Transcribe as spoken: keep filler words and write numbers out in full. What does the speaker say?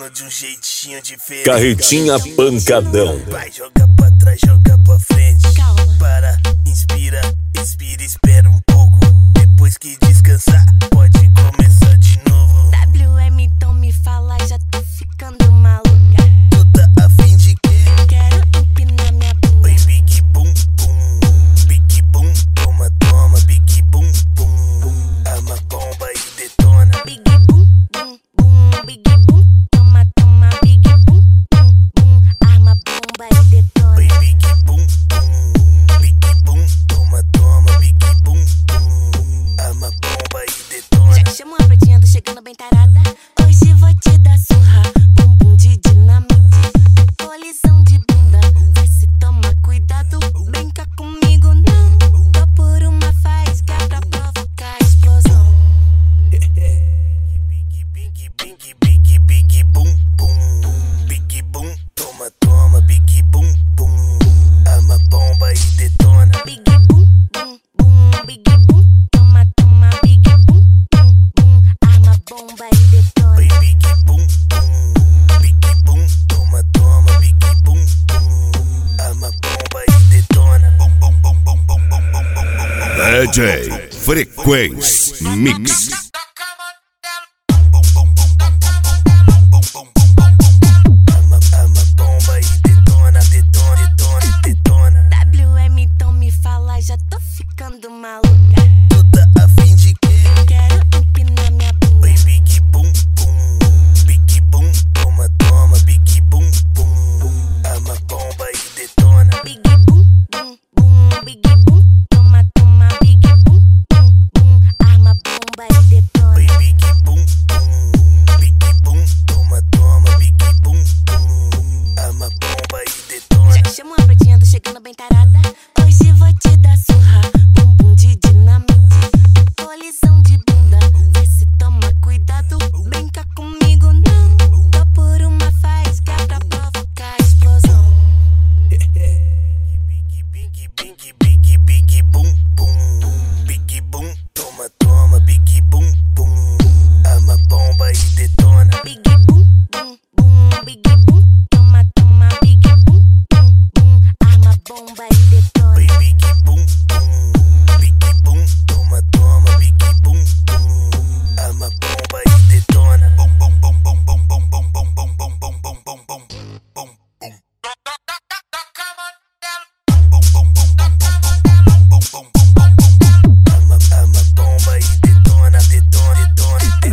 mano, de um jeitinho diferente. Carretinha pancadão. Vai jogar pra trás, jogar pra frente. Calma. Para, inspira, expira, espera um pouco. Depois que descansar, pode começar de novo. W M, então me fala, já tô ficando maluca. Tu tá afim de quê? Quero empinar minha bunda. Oi, big boom, boom. Big boom, toma, toma. Big boom, boom, boom. Arma bomba e detona. Big boom, boom, boom. Big boom, toma, toma. Big boom, boom, boom. Arma bomba e detona. Oi, big boom, boom. Big boom, toma, toma. Big boom, boom. Arma bomba e detona. Já chamo a pretinha, tô chegando bem tarada. Hoje vou te dar surra. Bumbum de dinamite. Colisão de bunda. Vê se toma cuidado. Brinca comigo não. Tô por uma faísca pra provocar explosão. Big, big, big, big, big boom, boom. Big boom, toma, toma. Big boom, boom. Arma bomba e detona. Big boom, boom, boom. Big boom, toma, toma. Big boom, boom, boom. Arma bomba e detona. Oi, big boom, boom. Big boom, toma, toma. Big boom, boom. Arma bomba e detona. Bum, bum, bum, bum, bum, bum, bum, bum, bum. D J Frequência Mix.